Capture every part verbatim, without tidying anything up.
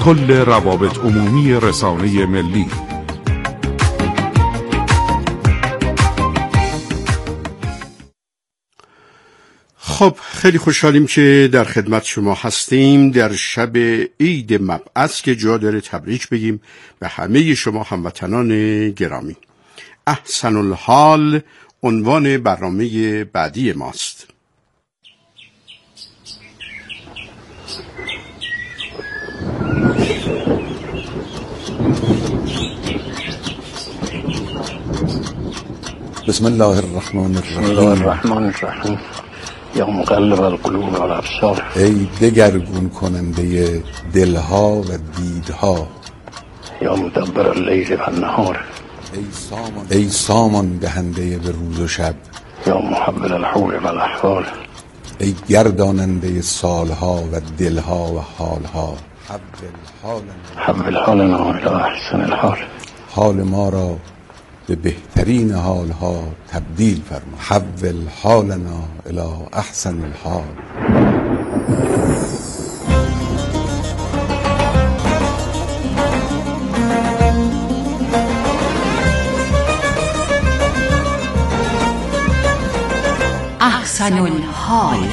کل روابط عمومی رسانه ملی. خب خیلی خوشحالیم که در خدمت شما هستیم در شب عید مبعث که جا داره تبریک بگیم به همه شما هموطنان گرامی. احسن الحال عنوان برنامه بعدی ماست. بسم الله الرحمن الرحیم. بسم الله الرحمن الرحیم. یا مقلب القلوب والابصار. ای دگرگون کننده دلها و دیدها. یا مدبر اللیل و النهار. ای سامان ای سامان دهنده به روز و شب. یا محول الحول و الاحوال. ای گرداننده سالها و دلها و حالها. حول حالنا الی احسن الحال. حال ما را به بهترین حالها تبدیل فرما. حول حالنا الی احسن الحال. احسن الحال.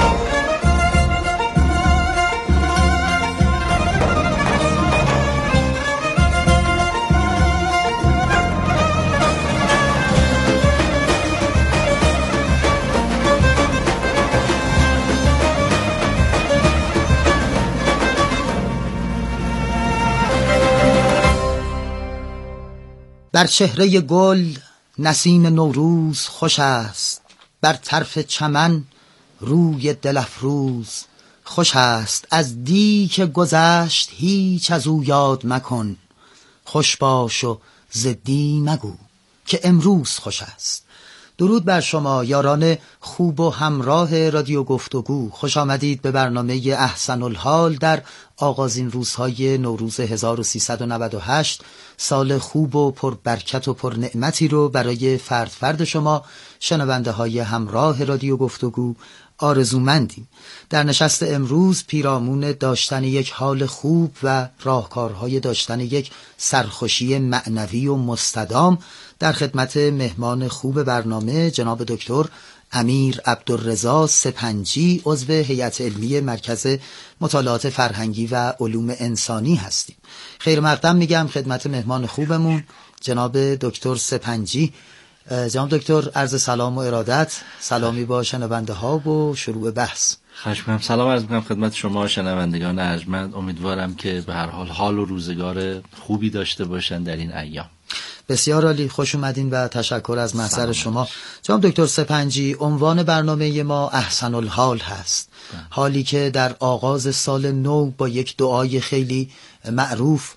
بر چهره گل نسیم نوروز خوش است، بر طرف چمن روی دل افروز خوش است. از دی که گذشت هیچ از او یاد مکن، خوش باش و ز دی مگو که امروز خوش است. درود بر شما یاران خوب و همراه رادیو گفتگو. خوش آمدید به برنامه احسن الحال در آغازین روزهای نوروز هزار و سیصد و نود و هشت. سال خوب و پر برکت و پر نعمتی رو برای فرد فرد شما شنونده های همراه رادیو گفتگو آرزومندیم. در نشست امروز پیرامون داشتن یک حال خوب و راهکارهای داشتن یک سرخوشی معنوی و مستدام در خدمت مهمان خوب برنامه جناب دکتر امیر عبدالرضا سپنجی، عضو هیئت علمی مرکز مطالعات فرهنگی و علوم انسانی هستیم. خیر مقدم میگم خدمت مهمان خوبمون جناب دکتر سپنجی. جناب دکتر عرض سلام و ارادت، سلامی با شنونده ها و شروع بحث. خواهش می‌کنم. سلام عرض می‌کنم خدمت شما شنوندگان ارجمند. امیدوارم که به هر حال حال و روزگار خوبی داشته باشن در این ایام. بسیار عالی، خوش اومدین و تشکر از محضر شما. جناب دکتر سپنجی، عنوان برنامه ما احسن الحال هست. ده. حالی که در آغاز سال نو با یک دعای خیلی معروف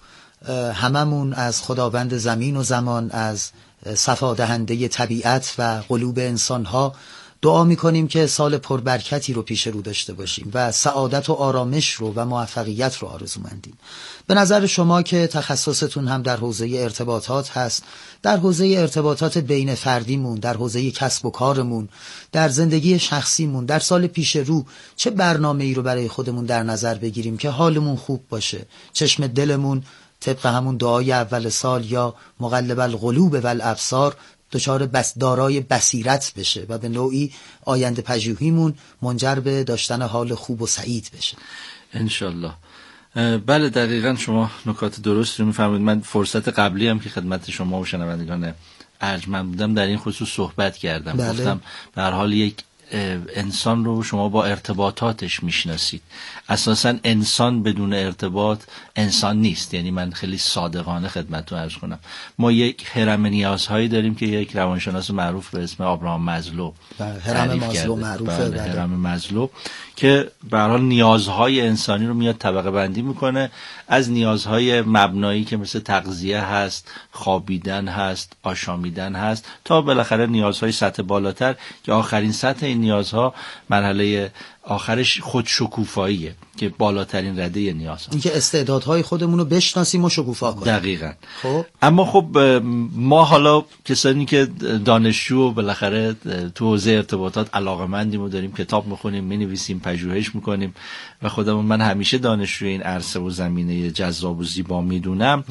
هممون از خداوند زمین و زمان، از صفا دهنده طبیعت و قلوب انسانها دعا میکنیم که سال پربرکتی رو پیش رو داشته باشیم و سعادت و آرامش رو و موفقیت رو آرزومندیم. به نظر شما که تخصصتون هم در حوزه ارتباطات هست، در حوزه ارتباطات بین فردیمون، در حوزه کسب و کارمون، در زندگی شخصیمون، در سال پیش رو چه برنامه‌ای رو برای خودمون در نظر بگیریم که حالمون خوب باشه، چشم دلمون طبق همون دعای اول سال یا مقلب القلوب والابصار دچار بس دارای بصیرت بشه و به نوعی آینده پژوهیمون منجر به داشتن حال خوب و سعید بشه انشالله. بله دقیقاً شما نکات درست رو میفرمایید. من فرصت قبلی هم که خدمت شما و شنوندگان ارجمند بودم در این خصوص صحبت کردم. بله. گفتم به هر حال یک انسان رو شما با ارتباطاتش میشناسید. اساساً انسان بدون ارتباط انسان نیست. یعنی من خیلی صادقانه خدمتتون عرض کنم، ما یک هرم نیازهایی داریم که یک روانشناس معروف به اسم آبراهام مازلو هرم مازلو معروفه. بله. بله. هرم مازلو که به هر حال نیازهای انسانی رو میاد طبقه بندی میکنه، از نیازهای مبنایی که مثل تغذیه هست، خوابیدن هست، آشامیدن هست، تا بالاخره نیازهای سطح بالاتر که آخرین سطح این این نیازها مرحله آخرش خود شکوفاییه که بالاترین رده نیازها، اینکه استعدادهای خودمون رو بشناسیم و شکوفا کنیم. دقیقاً. خب اما خب ما حالا کسانی که دانشجو و بالاخره تو حوزه ارتباطات علاقه‌مندیم و داریم کتاب می‌خونیم، می‌نویسیم، پژوهش می‌کنیم و خودمون من همیشه دانشجوی این عرصه و زمینه جذاب و زیبا میدونم،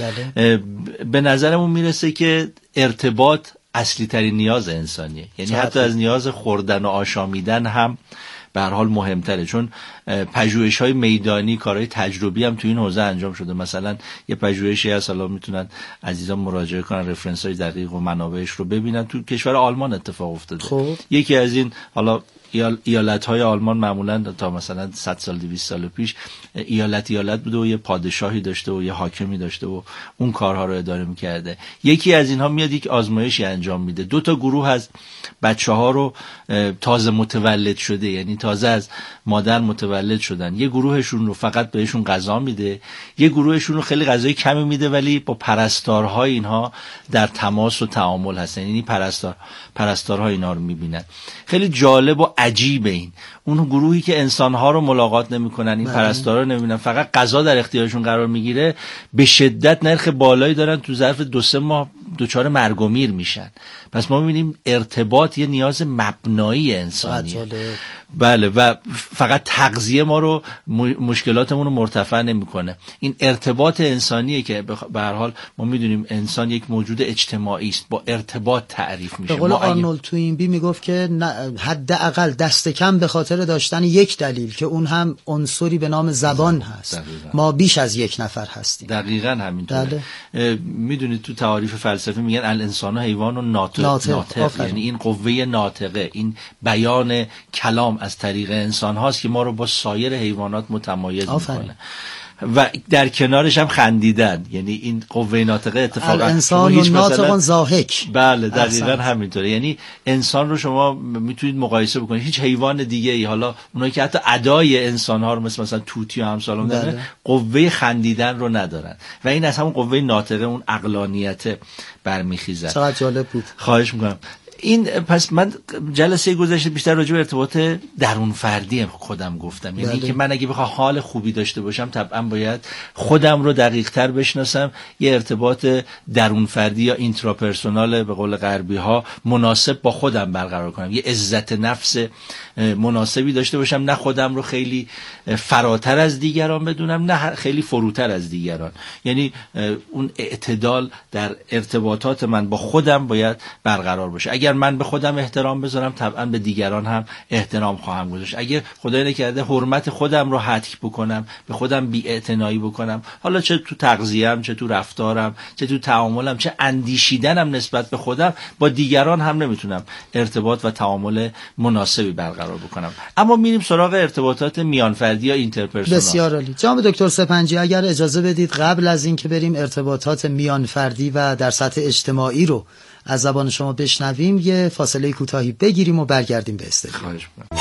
به نظرمون میرسه که ارتباط اصلی ترین نیاز انسانیه. یعنی حتی از نیاز خوردن و آشامیدن هم به هر حال مهمتره، چون پژوهش‌های میدانی، کارهای تجربی هم تو این حوزه انجام شده. مثلا یه پژوهشی هست، حالا میتونن عزیزان مراجعه کنن، رفرنس‌های دقیق و منابعش رو ببینن، تو کشور آلمان اتفاق افتاده. خب. یکی از این حالا ایالت‌های آلمان معمولاً تا مثلا صد سال دویست سال پیش ایالت ایالت بوده و یه پادشاهی داشته و یه حاکمی داشته و اون کارها رو اداره می‌کرده. یکی از اینها میاد یک آزمایشی انجام میده، دو تا گروه از بچه‌ها رو تازه متولد شده، یعنی تازه از مادر متولد شدن، یه گروهشون رو فقط بهشون غذا میده، یه گروهشون رو خیلی غذای کمی میده ولی با پرستارهای اینها در تماس و تعامل هستن، یعنی پرستار پرستارها اینا رو میبینن. خیلی جالب و عجیبه این اون گروهی که انسانها رو ملاقات نمیکنن، این پرستارا رو نمیبینن، فقط غذا در اختیارشون قرار میگیره، به شدت نرخ بالایی دارن، تو ظرف دو سه ماه دچار مرگ و میر میشن. پس ما میبینیم ارتباط یه نیاز مبنایی انسانیه. بله، و فقط تغذیه ما رو مشکلاتمون رو مرتفع نمیکنه. این ارتباط انسانیه که به هر حال ما میدونیم انسان یک موجود اجتماعی است، با ارتباط تعریف میشه. به قول آرنولد توینبی میگفت که حداقل دست کم به خاطر داشتن یک دلیل که اون هم عنصری به نام زبان هست، دقیقا. ما بیش از یک نفر هستیم. دقیقاً همینطوره. میدونید تو تعاریف فلسفی میگن الانسان حیوان و ناطق، ناطق. ناطق. یعنی این قوه ناطقه، این بیان کلام از طریق انسان هاست که ما رو با سایر حیوانات متمایز میکنه. و در کنارش هم خندیدن، یعنی این قوه ناطقه اتفاقا الانسان و ناطق ضاحک. بله دقیقاً همینطوره. یعنی انسان رو شما میتونید مقایسه بکنید هیچ حیوان دیگه ای، حالا اونایی که حتی ادای انسان ها رو مثل مثلا طوطی و امثال اون دارن، قوه خندیدن رو ندارن و این از همون قوه ناطقه، اون عقلانیت برمیخیزه. چقدر جالب بود. خواهش میکنم. این پس من جلسه گذشته بیشتر راجع به ارتباط درون فردی خودم گفتم، یعنی که من اگه بخوام حال خوبی داشته باشم طبعا باید خودم رو دقیق تر بشناسم، یه ارتباط درون فردی یا اینتراپرسونال به قول غربی ها مناسب با خودم برقرار کنم، یه عزت نفس مناسبی داشته باشم، نه خودم رو خیلی فراتر از دیگران بدونم نه خیلی فروتر از دیگران. یعنی اون اعتدال در ارتباطات من با خودم باید برقرار باشه. اگر من به خودم احترام بذارم طبعا به دیگران هم احترام خواهم گذاشت. اگر خدای نکرده حرمت خودم رو هتک بکنم، به خودم بی‌اعتنایی بکنم، حالا چه تو تغذیه‌ام، چه تو رفتارم، چه تو تعاملم، چه اندیشیدنم نسبت به خودم، با دیگران هم نمیتونم ارتباط و تعامل مناسبی برقرار بکنم. اما میریم سراغ ارتباطات میانفردی یا اینترپرسونال. بسیار عالی. جناب دکتر سپنجی اگر اجازه بدید قبل از اینکه بریم ارتباطات میانفردی و در سطح اجتماعی رو از زبان شما بشنویم، یه فاصله کوتاهی بگیریم و برگردیم به استودیو. خواهش می‌کنم.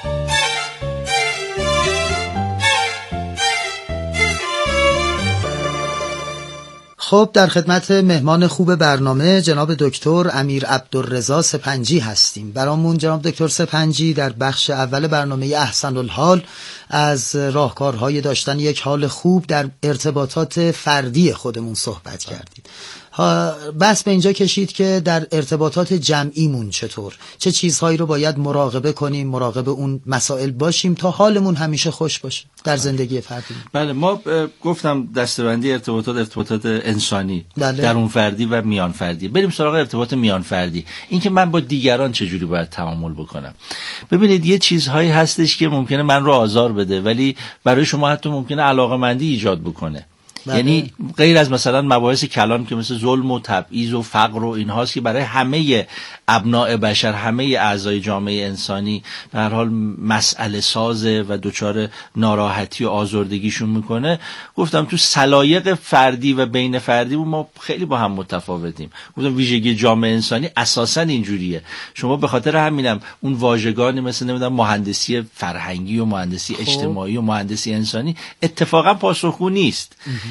خب در خدمت مهمان خوب برنامه جناب دکتر امیر عبدالرضا سپنجی هستیم. برامون جناب دکتر سپنجی در بخش اول برنامه احسن الحال از راهکارهای داشتن یک حال خوب در ارتباطات فردی خودمون صحبت کردید. بس به اینجا کشید که در ارتباطات جمعیمون چطور، چه چیزهایی رو باید مراقبه کنیم، مراقب اون مسائل باشیم تا حالمون همیشه خوش باشه در زندگی فردی. بله، ما گفتم دسته‌بندی ارتباطات ارتباطات انسانی، بله. درون فردی و میان فردی. بریم سراغ ارتباط میان فردی، این که من با دیگران چجوری باید تعامل بکنم. ببینید یه چیزهایی هستش که ممکنه من رو آزار بده ولی برای شما حتی ممکنه علاقه‌مندی ایجاد بکنه. بله. یعنی غیر از مثلا مباحث کلان که مثل ظلم و تبعیض و فقر و اینهاست که برای همه ابناء بشر، همه اعضای جامعه انسانی به هر حال مسئله سازه و دچار ناراحتی و آزردگیشون میکنه. گفتم تو سلایق فردی و بین فردی ما خیلی با هم متفاوتیم. گفتم ویژگی جامعه انسانی اساسا اینجوریه. شما به خاطر همینم اون واژگانی مثل نمیدونم مهندسی فرهنگی و مهندسی اجتماعی و مهندسی انسانی اتفاقا پاسخگو نیست.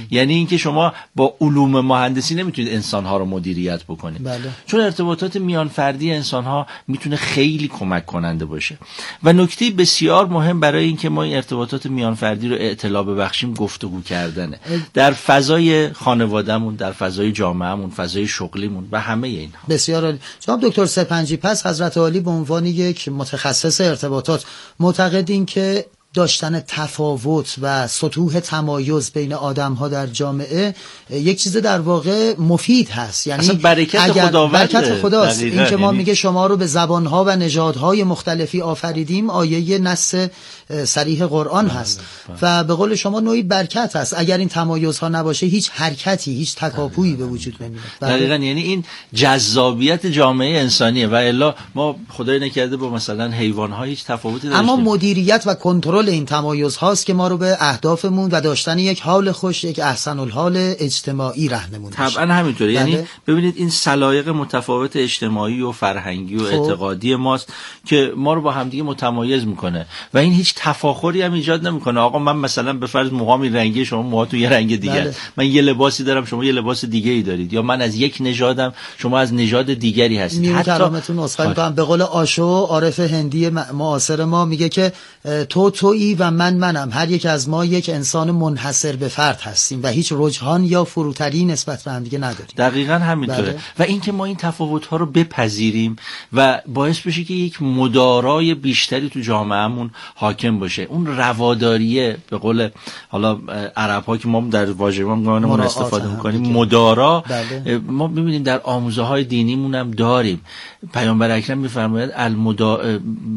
یعنی اینکه شما با علوم مهندسی نمیتونید انسانها رو مدیریت بکنید. بله. چون ارتباطات میان فردی انسانها میتونه خیلی کمک کننده باشه. و نکته بسیار مهم برای اینکه ما این ارتباطات میان فردی رو اطلاع ببخشیم گفتگو کردنه، در فضای خانوادهمون، در فضای جامعهمون، فضای شغلیمون و همه اینها. بسیار عالی. جناب دکتر سپنجی، پس حضرت عالی به عنوان یک متخصص ارتباطات معتقدین که داشتن تفاوت و سطوح تمایز بین آدم‌ها در جامعه یک چیز در واقع مفید هست، یعنی اصلا برکت خداونده، برکت خداست. این که ما یعنی... میگه شما رو به زبان‌ها و نژادهای مختلفی آفریدیم، آیه نص صریح قرآن هست و به قول شما نوعی برکت هست. اگر این تمایزها نباشه هیچ حرکتی، هیچ تکاپویی به وجود نمیاد. دقیقاً، یعنی این جذابیت جامعه انسانیه و الا ما خدای نکرده با مثلا حیوان‌ها هیچ تفاوتی نداشتیم. اما مدیریت و کنترل این تمایز هاست که ما رو به اهدافمون و داشتن یک حال خوش، یک احسن الحال اجتماعی راهنمون میشه. طبعا همینطوره. یعنی ببینید این سلایق متفاوت اجتماعی و فرهنگی و اعتقادی ماست که ما رو با همدیگه متمایز میکنه و این هیچ تفاخری هم ایجاد نمیکنه. آقا من مثلا به فرض موهام این رنگی، شما موهاتون یه رنگ دیگه، بله. من یه لباسی دارم، شما یه لباس دیگه ای دارید، یا من از یک نژادم، شما از نژاد دیگری هستید. حتی کلامتون اصلاح میکنم، به قول آشو عارف هندی معاصر ما میگه که تو تویی و من منم، هر یک از ما یک انسان منحصر به فرد هستیم و هیچ رجحان یا فروتری نسبت به هم دیگه نداریم. دقیقاً همینطوره. بله. و اینکه ما این تفاوت‌ها رو بپذیریم و باعث بشه که یک مدارای بیشتری تو جامعهمون حاکم باشه، اون رواداریه، به قول حالا عرب‌ها که ما در واژه ما استفاده می‌کنیم، مدارا. بله. ما می‌بینیم در آموزه‌های دینیمون هم داریم. پیامبر اکرم می‌فرماید المدا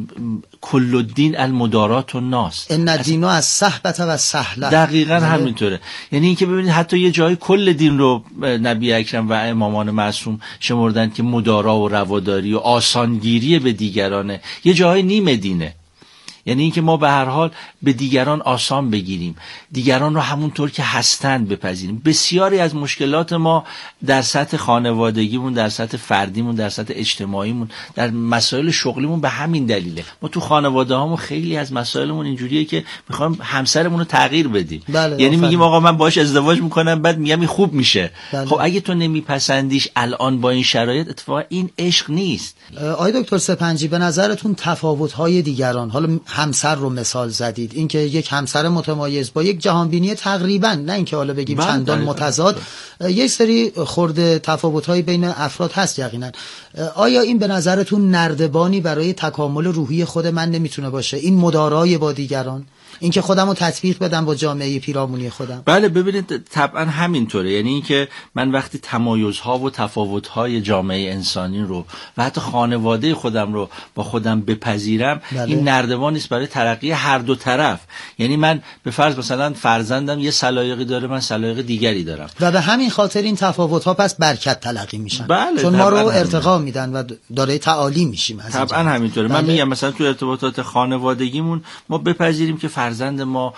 کل الدین المدارات الناس، ان الدین از صحبت و سهله. دقیقاً همینطوره. یعنی اینکه ببینید حتی یه جای کل دین رو نبی اکرم و امامان معصوم شمردن که مدارا و رواداری و آسانگیری به دیگرانه، یه جای نیمه دینه. یعنی اینکه ما به هر حال به دیگران آسان بگیریم، دیگران رو همونطور که هستند بپذیریم. بسیاری از مشکلات ما در سطح خانوادگیمون، در سطح فردیمون، در سطح اجتماعیمون، در مسائل شغلیمون به همین دلیله. ما تو خانواده هامون خیلی از مسائلمون اینجوریه که میخوایم همسرمون رو تغییر بدیم. بله، یعنی میگیم آقا من باهاش ازدواج میکنم، بعد میگم این خوب میشه. بله. خب اگه تو نمیپسندیش الان با این شرایط، اتفاقا این عشق نیست. آقای دکتر سپنجی، به نظرتون تفاوت‌های دیگران، حالا همسر رو مثال زدید، اینکه یک همسر متمایز با یک جهانبینی تقریبا، نه اینکه حالا بگیم چندان متضاد، یک سری خورده تفاوت‌های بین افراد هست یقینا. آیا این به نظرتون نردبانی برای تکامل روحی خود من نمیتونه باشه؟ این مدارای با دیگران، اینکه خودمو تطبیق بدم با جامعه پیرامونی خودم. بله، ببینید طبعا همینطوره. یعنی اینکه من وقتی تمایزها و تفاوت‌های جامعه انسانی رو و حتی خانواده خودم رو با خودم بپذیرم، بله. این نردبان است برای ترقی هر دو طرف. یعنی من به فرض مثلا فرزندم یه سلایقی داره، من سلایق دیگری دارم و به همین خاطر این تفاوت‌ها پس برکت تلقی میشن. بله، چون ما رو ارتقا میدن و دارای تعالی میشیم. طبعا همینطوره. بله. من میگم مثلا تو ارتباطات خانوادگیمون ما بپذیریم که فرزند ما،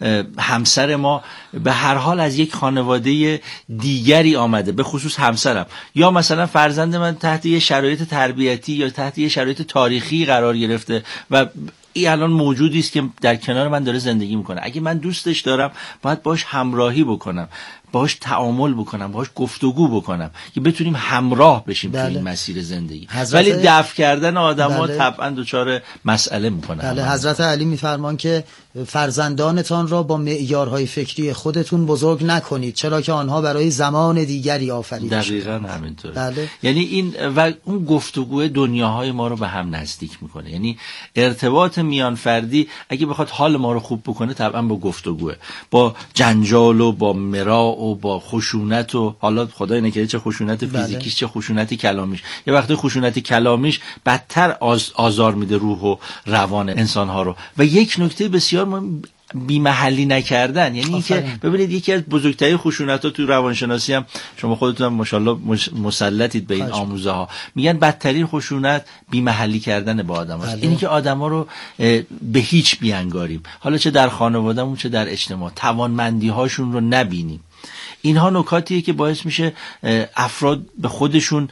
همسر ما به هر حال از یک خانواده دیگری آمده، به خصوص همسرم، یا مثلا فرزند من تحت یه شرایط تربیتی یا تحت یه شرایط تاریخی قرار گرفته و این الان موجودی است که در کنار من داره زندگی میکنه. اگه من دوستش دارم، باید باش همراهی بکنم، باش تعامل بکنم، باش گفتگو بکنم که بتونیم همراه بشیم. بله. تو این مسیر زندگی. حضرت... ولی دفع کردن آدم‌ها بله. طبعا دچار مسئله میکنه. بله. حضرت علی میفرمان که فرزندانتان را با معیارهای فکری خودتون بزرگ نکنید، چرا که آنها برای زمان دیگری آفریده شدند. دقیقاً همینطوره. بله. یعنی این و اون گفتگو دنیاهای ما رو به هم نزدیک میکنه. یعنی ارتباط میان فردی اگه بخواد حال ما رو خوب بکنه، طبعا با گفتگوه، با جنجال و با مراء و با خشونت، و حالا خدای نکرده چه خشونت فیزیکیش، چه خشونت کلامیش. یه وقتی خشونت کلامیش بدتر آز آزار میده روح و روان انسان‌ها رو. و یک نکته بسیار مهم، بی‌محلی نکردن. یعنی اینکه ببینید یکی از بزرگترین خشونت‌ها تو روانشناسی هم شما خودتون هم ماشاءالله مسلطید به این آموزه ها، میگن بدترین خشونت بی‌محلی کردن با آدم‌هاست. اینی که آدم‌ها رو به هیچ بیانگاریم، حالا چه در خانواده‌مون چه در اجتماع، توانمندی‌هاشون رو نبینیم. اینها نکاتیه که باعث میشه افراد به خودشون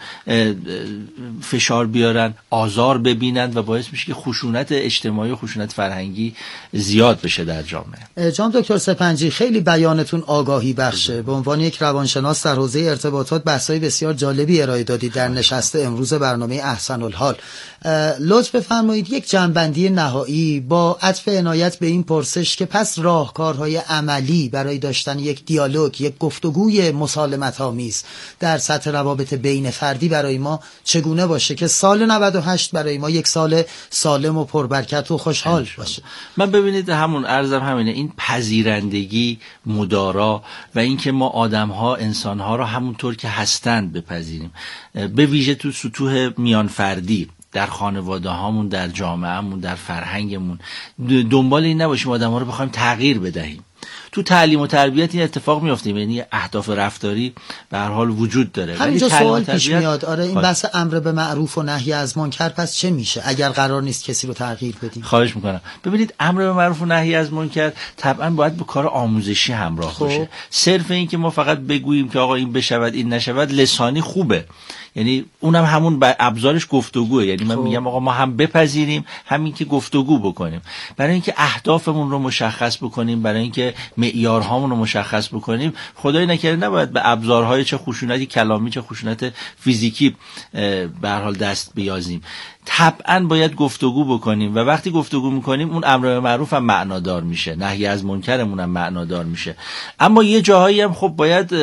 فشار بیارن، آزار ببینن و باعث میشه که خشونت اجتماعی و خشونت فرهنگی زیاد بشه در جامعه. جناب دکتر سپنجی، خیلی بیانتون آگاهی بخشه. به عنوان یک روانشناس در حوزه ارتباطات بحث‌های بسیار جالبی ارائه دادید در نشست امروز برنامه احسن الحال. لطف بفرمایید یک جنبندی نهایی با عطف عنایت به این پرسش که پس راهکارهای عملی برای داشتن یک دیالوگ، یک گفتگوی مسالمت آمیز در سطح روابط بین فردی برای ما چگونه باشه که سال نود و هشت برای ما یک سال سالم و پربرکت و خوشحال باشه. من ببینید همون عرضم همینه، این پذیرندگی، مدارا و اینکه ما آدم‌ها، انسان‌ها رو همونطور که هستند بپذیریم، به ویژه تو سطوح میان فردی، در خانواده هامون، در جامعهمون، در فرهنگمون، دنبال این نباشیم آدم‌ها رو بخوایم تغییر بدهیم. تو تعلیم و تربیت این اتفاق میفته، یعنی اهداف رفتاری به هر حال وجود داره. همینجا سوال پیش میاد، آره این بحث امر به معروف و نهی از منکر پس چه میشه اگر قرار نیست کسی رو تغییر بدیم؟ خواهش میکنم. ببینید امر به معروف و نهی از منکر طبعا باید با کار آموزشی همراه خب. باشه. صرف این که ما فقط بگوییم که آقا این بشود این نشود لسانی خوبه، یعنی اونم همون ابزارش گفتگوه. یعنی من خب. میگم آقا ما هم بپذیریم، همین که گفتگو بکنیم، برای اینکه اهدافمون رو مشخص بکنیم، برای اینکه معیارهامون رو مشخص بکنیم. خدای نکرده نباید به ابزارهای چه خشونتی کلامی چه خشونت فیزیکی به هر حال دست بیازیم. طبعا باید گفتگو بکنیم و وقتی گفتگو میکنیم اون امر به معروف هم معنادار میشه، نهی از منکرمون هم معنادار میشه. اما یه جاهایی هم خب باید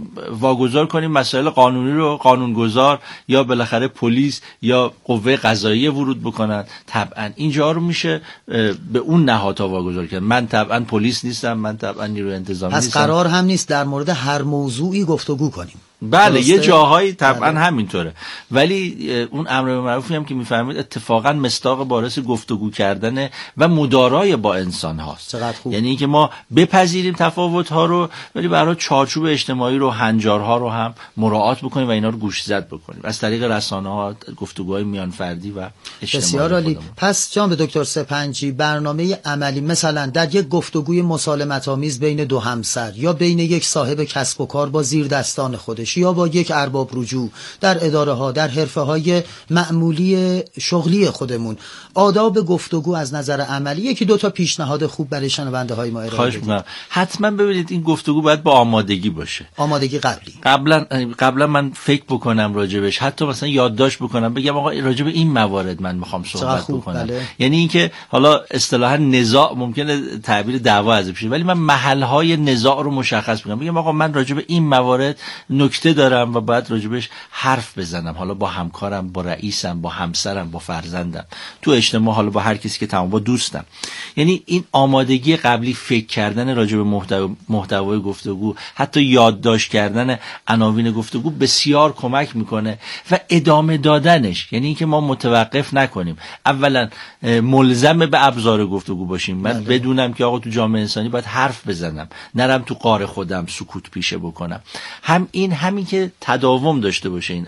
واگذار کنیم مسائل قانونی رو قانونگذار یا بالاخره پلیس یا قوه قضاییه ورود بکنن. طبعا اینجا رو میشه به اون نهادها واگذار کرد. من طبعا پلیس نیستم، من طبعا نیروی انتظامی نیستم. پس قرار هم نیست در مورد هر موضوعی گفتگو کنیم. بله درسته؟ یه جاهایی طبعا بله. همینطوره، ولی اون امر به معروفی هم که میفهمید اتفاقا مصداق بارز گفتگو کردن و مدارای با انسان هاست. یعنی اینکه ما بپذیریم تفاوت ها رو، ولی برای چارچوب اجتماعی رو، هنجارها رو هم مراعات بکنیم و اینا رو گوش زد بکنیم از طریق رسانه ها، گفتگوهای میان فردی و اجتماعی. بسیار عالی. پس جناب دکتر سپنجی، برنامه عملی مثلا در یک گفتگوی مسالمت آمیز بین دو همسر یا بین یک صاحب کسب و کار با زیر دستان خودش یا با یک ارباب رجوع در اداره ها، در حرفه های معمولی شغلی خودمون، آداب گفتگو از نظر عملی یکی دو تا پیشنهاد خوب برای شنونده های ما ارائه بدید. حتما ببینید این گفتگو باید با آمادگی باشه. آمادگی قبلی. قبلا قبلا من فکر بکنم راجبش، حتی مثلا یادداشت بکنم، بگم آقا راجب این موارد من میخوام صحبت بکنم. بله. یعنی اینکه حالا اصطلاحا نزاع ممکنه تعبیر دعوا از بشه، ولی من محل‌های نزاع رو مشخص بکنم، بگم آقا من راجب این موارد نکته دارم و باید راجبش حرف بزنم، حالا با همکارم، با رئیسم، با همسرم، با فرزندم، تو اجتماع، حالا با هر کسی که تمام، با دوستم. یعنی این آمادگی قبلی، فکر کردن راجب محتوای گفتگو، حتی یادداشت کردن عناوین گفتگو بسیار کمک میکنه و ادامه دادنش، یعنی اینکه ما متوقف نکنیم. اولا ملزم به ابزار گفتگو باشیم، من بله. بدونم که آقا تو جامعه انسانی باید حرف بزنم، نرم تو قار خودم سکوت پیشه بکنم. هم این همین که تداوم داشته باشه این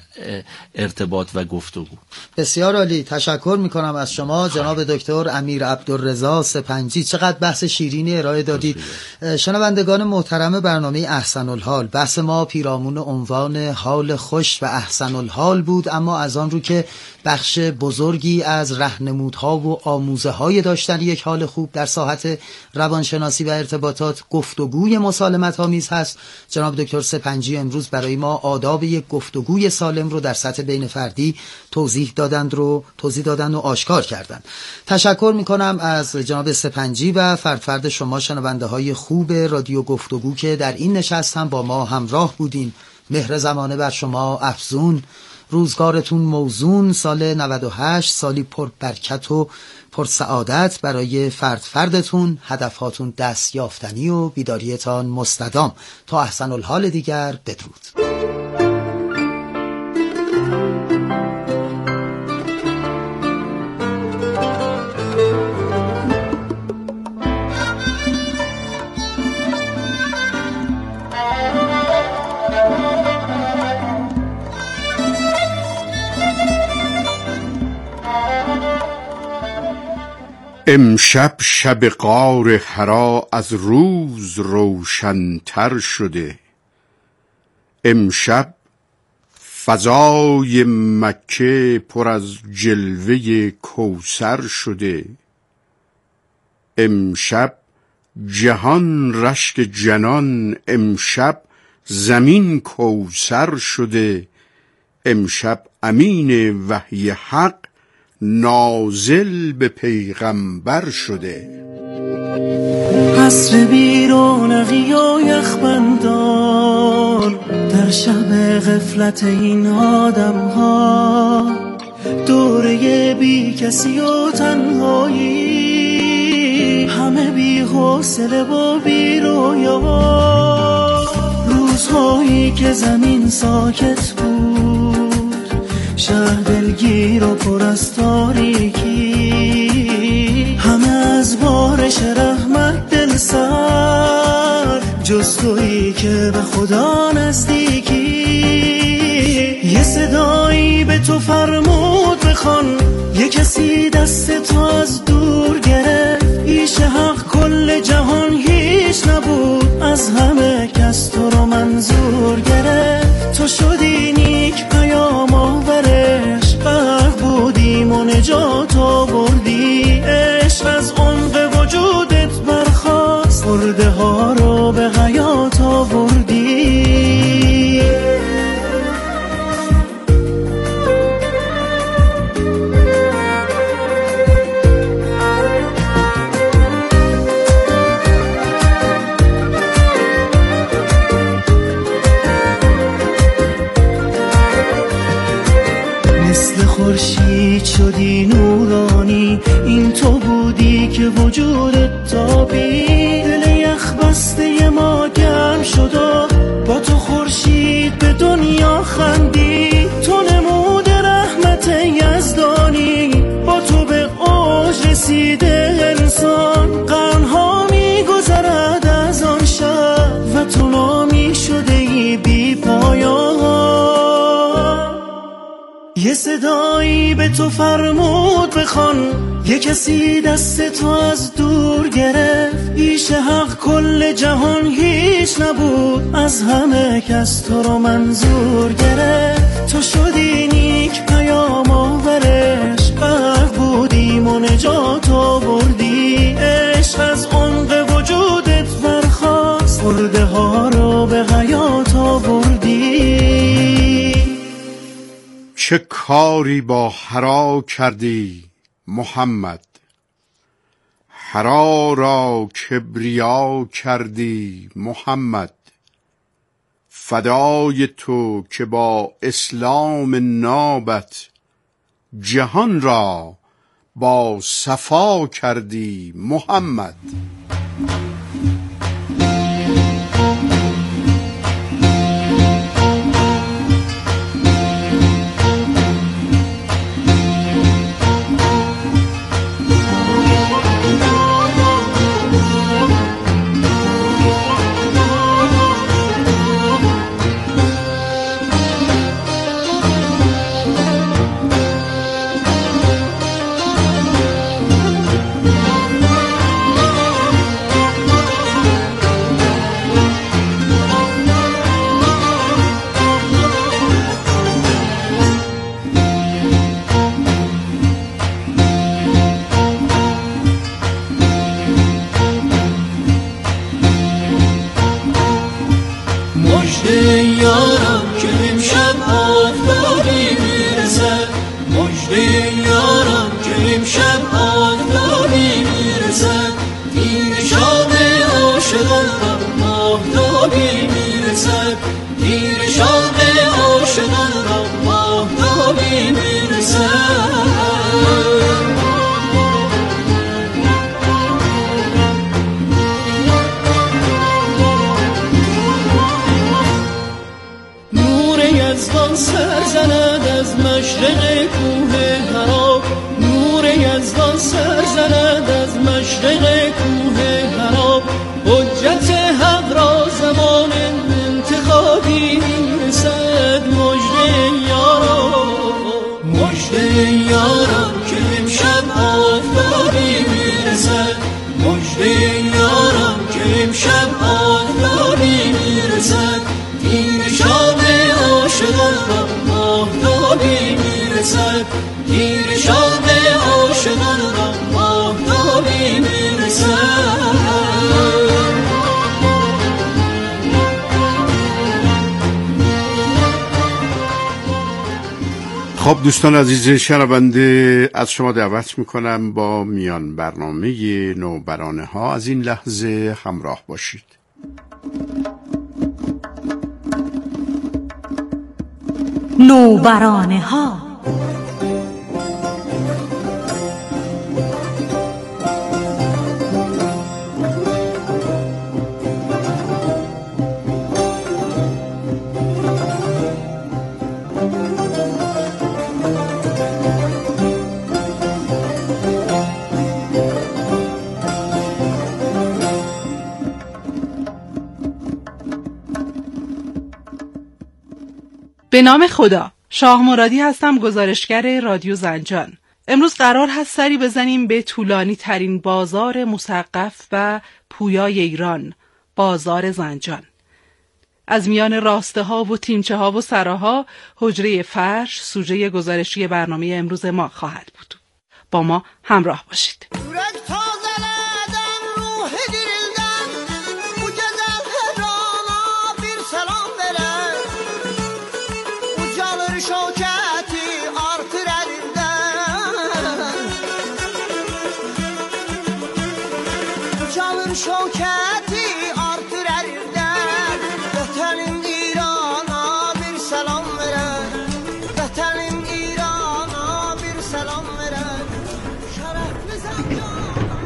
ارتباط و گفتگو. بسیار عالی. تشکر میکنم از شما جناب دکتر امیر عبدالرضا سپنجی. چقدر بحث شیرینی ارائه دادید. شنوندگان محترم برنامه احسن الحال، بحث ما پیرامون عنوان حال خوش و احسن الحال بود، اما از آن رو که بخش بزرگی از راهنمودها و آموزه های داشتن یک حال خوب در ساحت روانشناسی و ارتباطات گفتگوی مسالمت آمیز هست، جناب دکتر سپنجی امروز برای ما آداب یک گفتگوی سالم رو در سطح بین فردی توضیح دادند رو توضیح دادند و آشکار کردند. تشکر میکنم از جناب سپنجی و فرد فرد شما شنونده های خوب رادیو گفتگو که در این نشست هم با ما همراه بودین. مهر زمانه بر شما افزون، روزگارتون موزون، سال نود و هشت سالی پر برکت و پر سعادت برای فرد فردتون، هدفهاتون دست یافتنی و بیداریتان مستدام. تا احسن الحال دیگر، بدرود. امشب شب غار حرا از روز روشن‌تر شده، امشب فضای مکه پر از جلوه کوثر شده، امشب جهان رشک جنان، امشب زمین کوثر شده، امشب امین وحی حق نازل به پیغمبر شده. عصر بیرونقی و یخبندان در شب غفلت این آدم ها، دوره بی کسی و تنهایی، همه بی حوصله و بی رویا، روزهایی که زمین ساکت بود، شهر دلگیر و پر از تاریکی، همه از بارش رحمت دل سر، جز تویی که به خدا نزدیکی. یه صدایی به تو فرمود بخوان، یه کسی دست تو از دور گرفت، ایش حق کل جهان هیچ نبود، از همه کس تو رو منظور گرفت. تو شدی نیک پیام آورش، برق بودیم و نجات آوردی، عشق از عمق وجودت برخاست، مرده ها رو به حیات آوردی. خورشید شدی نورانی، این تو بودی که وجودت تابید، دل یخ بسته ما گرم شد و با تو خورشید به دنیا خندید. تو نمود رحمت یزدانی، با تو به اوج رسیده انسان، قرنها می گذرد از آن شب و تو نامی شده ای بی پایان. یه صدایی به تو فرمود بخوان، یه کسی دست تو از دور گرفت، ایش حق کل جهان هیچ نبود، از همه کس تو رو منظور گرفت. تو شدی نیک پیام آورش، برق بودیم و نجات آوردی، عشق از عمق وجودت برخاست، مرده ها رو به حیات آوردی. چه کاری با حرا کردی محمد، حرا را کبریا کردی محمد، فدای تو که با اسلام نابت، جهان را با صفا کردی محمد. امشب آفتابی میرسد، این شام خب دوستان عزیز شنونده، از شما دعوت میکنم با میان برنامه نوبرانه ها از این لحظه همراه باشید. نوبرانه ها. به نام خدا، شاه مرادی هستم، گزارشگر رادیو زنجان. امروز قرار هست سری بزنیم به طولانی ترین بازار مثقف و پویای ایران، بازار زنجان. از میان راسته ها و تیمچه ها و سراها، حجره فرش سوژه گزارشی برنامه امروز ما خواهد بود. با ما همراه باشید. şevketi artır erirden Vətənim İrana bir selam veren Vətənim İrana bir selam veren Şərəfli Zəncana.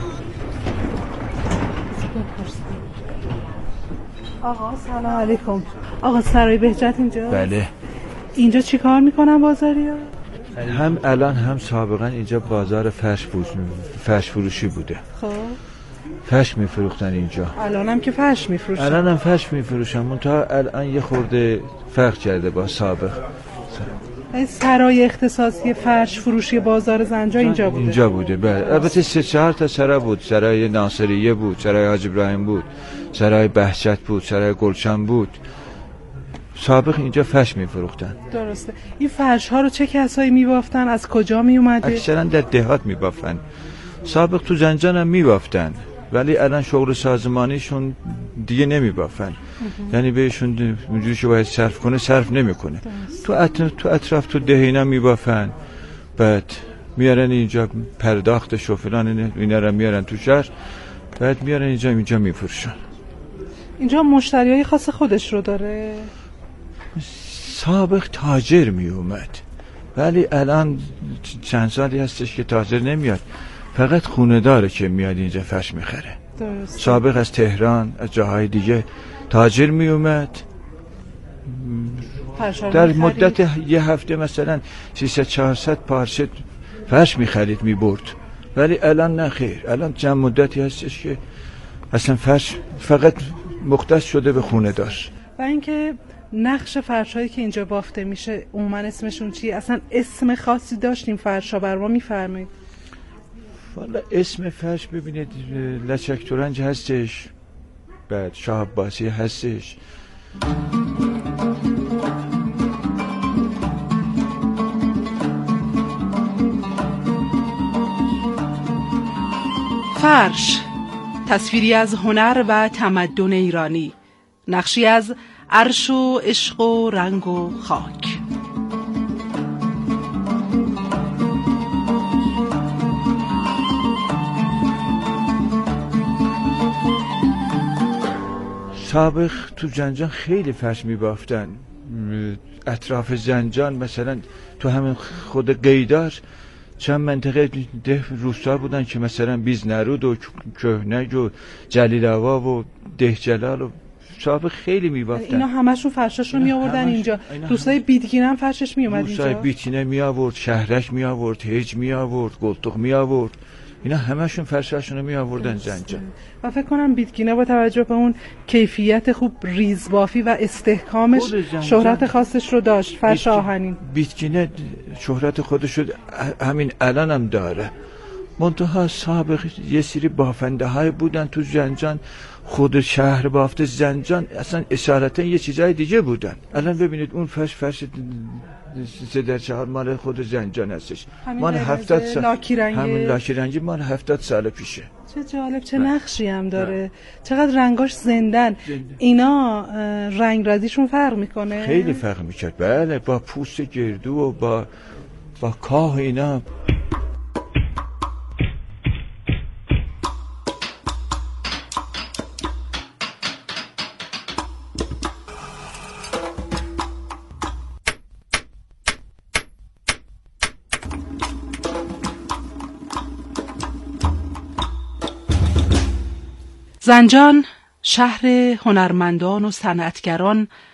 آقا سلام علیکم. آقا سرای بهجت اینجا؟ بله. اینجا چی کار میکنن بازاریا؟ هم الان هم سابقا اینجا بازار فرش بود، فرش فروشی بوده. خب فرش میفروختن اینجا. الان هم که فرش میفروشن. الان هم فرش میفروشن، منتها الان یه خورده فرق کرده با سابق. این سرای اختصاصی فرش فروشی بازار زنجان اینجا بوده؟ اینجا بوده بله. البته سه چهار تا سرا بود، سرای ناصریه بود، سرای حاج ابراهیم بود، سرای بهجت بود، سرای گلشن بود. سابق اینجا فرش میفروختن. درسته. این فرش ها رو چه کسایی میبافتن؟ از کجا می اومده؟ اکثرا در دهات میبافتن. سابق تو زنجان هم میبافتن، ولی الان شغل سازمانیشون دیگه نمیبافن. یعنی بهشون اونجوری که باید صرف کنه صرف نمیکنه. تو اطراف تو اطراف تو دهینا میبافن، بعد میارن اینجا پرداختش و فلان اینا رو میارن تو شهر، بعد میارن اینجا اینجا میفروشن. اینجا مشتریای خاص خودش رو داره؟ سابق تاجر می اومد، ولی الان چند سالی هستش که تاجر نمیاد، فقط خونه داره که میاد اینجا فرش میخره. درست. سابق از تهران از جاهای دیگه تاجر می اومد، در مدت یه هفته مثلا سیصد چهارصد پارچه فرش میخرید میبرد، ولی الان نه خیر. الان چند مدتی هستش که اصلا فرش فقط مختص شده به خونه دار. و اینکه نقش فرشایی که اینجا بافته میشه عموما اسمشون چیه؟ اصلا اسم خاصی داشتیم فرشا بر ما میفرمایید؟ والا اسم فرش ببینید لچک تورنج هستش، بعد شاه عباسی هستش. فرش تصویری از هنر و تمدن ایرانی، نقشی از عرش و عشق و رنگ و خاک. سابق تو زنجان خیلی فرش میبافتن. اطراف زنجان مثلا تو همین خود قیدار چند منطقه ده روستا بودن که مثلا بیز نرود و کهنگ و جلیل آوا و ده جلال و سابق خیلی میبافتن. اینا همشون فرشاش رو می آوردن اینجا. روستای بیتگینه هم فرشش می اومد اینجا. روستای بیتگینه می آورد، شهرک می آورد، هج می آورد، گلتق می آورد. اینا همشون فرشاشون رو می آوردن زنجان. و فکر کنم بیتگینه با توجه به اون کیفیت خوب ریزبافی و استحکامش شهرت خاصش رو داشت. فرش آهنین بیتگینه شهرت خودش رو همین الان هم داره. منتها سابق یه سری بافنده های بودن تو زنجان، خود شهر بافت زنجان اصلا اشارتا یه چیزای دیگه بودن. الان ببینید اون فرش فرش سه در چهار مال خود زنجان هستش، مال هفتاد سال همین لاکی رنگی مال هفتاد سال پیشه. چه جالب، چه نقشی هم داره. نه. چقدر رنگاش زندن. زنده. اینا رنگ رازیشون فرق میکنه؟ خیلی فرق میکرد بله، با پوست گردو و با با کاه اینا. زنجان شهر هنرمندان و صنعتگران